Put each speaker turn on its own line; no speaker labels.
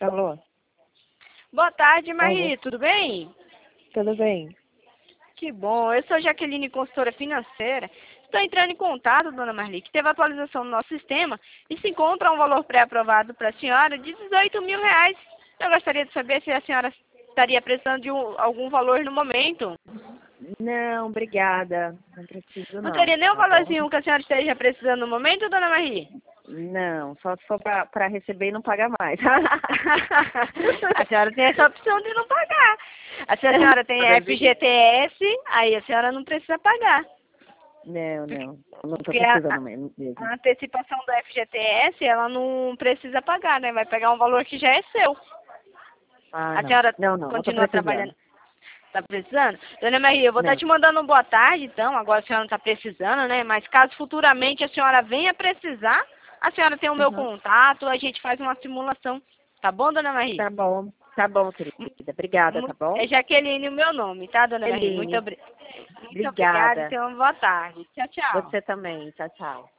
Alô?
Boa tarde,
Alô?
Marie, tudo bem?
Tudo bem?
Que bom, eu sou Jaqueline, consultora financeira. Estou entrando em contato, dona Marli, que teve atualização no nosso sistema e se encontra um valor pré-aprovado para a senhora de R$ 18.000. Eu gostaria de saber se a senhora estaria precisando de algum valor no momento.
Não, obrigada. Não preciso
Não
não,
teria nenhum
tá bom?
valorzinho que a senhora esteja precisando no momento, dona Marli?
Não, só se for para receber e não pagar mais.
A senhora tem essa opção de não pagar. Se a senhora tem FGTS, aí a senhora não precisa pagar.
Não, não estou
Porque
precisando mesmo.
a antecipação do FGTS, ela não precisa pagar, né? Vai pegar um valor que já é seu.
Ah,
A
não.
senhora
Não tô
continua
precisando.
trabalhando. Tá precisando? Dona Maria, eu vou estar
Não.
te mandando um boa tarde, então. Agora a senhora não está precisando, né? Mas caso futuramente a senhora venha precisar, a senhora tem o meu
Uhum.
contato, a gente faz uma simulação. Tá bom, dona Maria?
Tá bom, querida. Obrigada, tá bom?
É Jaqueline o meu nome, tá, dona Maria? Muito
Eline,
obrigada e
obrigada.
tenha uma boa tarde. Tchau, tchau.
Você também. Tchau, tchau.